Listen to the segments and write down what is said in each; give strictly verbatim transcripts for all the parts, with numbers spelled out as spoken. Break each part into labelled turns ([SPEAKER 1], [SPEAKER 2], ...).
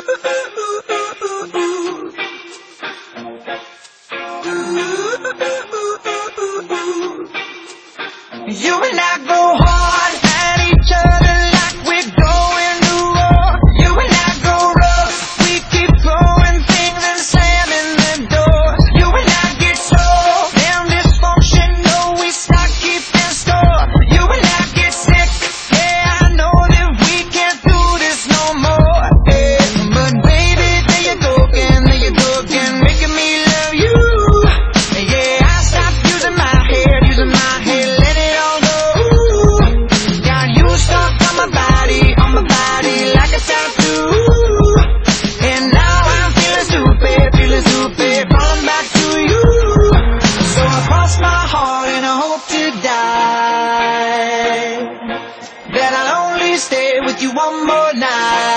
[SPEAKER 1] You and I go hard at each other like we're going to war. You and I go rough, we keep throwing things and slamming the door. You and I get so damn dysfunctional, we start keeping score. You and I get sick, yeah, I know that we can't do this no more. Yeah, but baby, there you go again, there you go again, making me love you. Yeah, I stopped using my head, using my head. Stay with you one more night.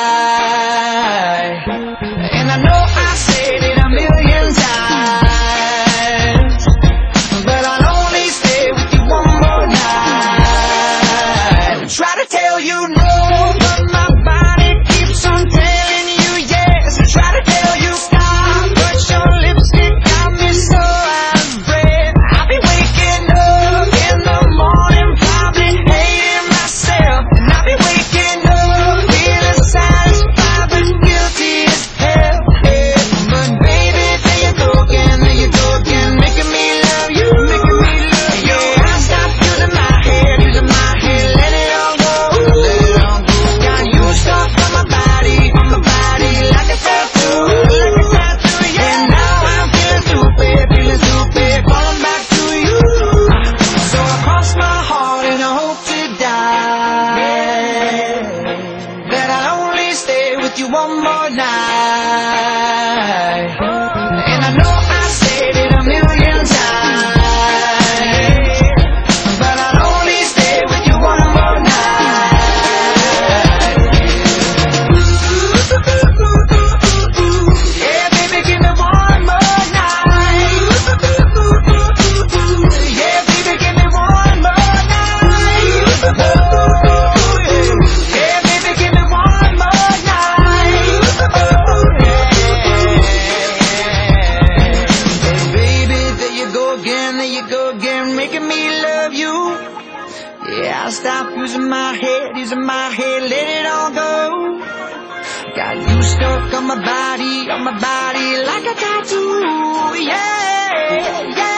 [SPEAKER 1] And I know I said it a million times, but I'll only stay with you one more night. I try to tell you no, but my body keeps on telling you yes. I try to tell you stop, but your lipstick got me so out of breath. I'll be waking up in the morning, probably hating myself. And I'll be waking up feeling satisfied but guilty as hell. Yeah. But baby, there you go again, there you go again, making me love you, making me love you. Yeah, I stopped using my head, using my head, let it all go, let it all go. Got you stuck on my body, on my body like a tattoo, like a tattoo. Yeah, and now I'm feeling stupid, feeling stupid, falling back to you. So I cross my heart and I hope to die, that I'll only stay with you one more night. And I know I said it a million times, but I'll only stay with you one more night. Yeah, baby, give me one more night. Yeah, baby, give me one more night. Yeah, baby, give me one more night. Baby, there you go again, there you go again, making me love you. Yeah, I stopped using my head, using my head, let it all go. Got you stuck on my body, on my body like a tattoo. Yeah, yeah.